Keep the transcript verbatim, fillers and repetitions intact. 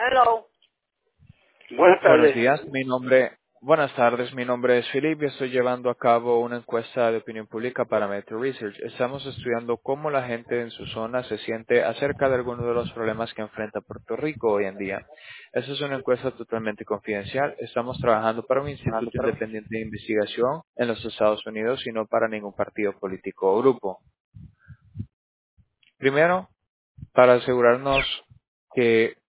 Hello. Buenas Buenos tardes. días, mi nombre, buenas tardes, mi nombre es Philip y estoy llevando a cabo una encuesta de opinión pública para Metro Research. Estamos estudiando cómo la gente en su zona se siente acerca de algunos de los problemas que enfrenta Puerto Rico hoy en día. Esta es una encuesta totalmente confidencial. Estamos trabajando para un Trabajando instituto para mí. independiente de investigación en los Estados Unidos y no para ningún partido político o grupo. Primero, para asegurarnos que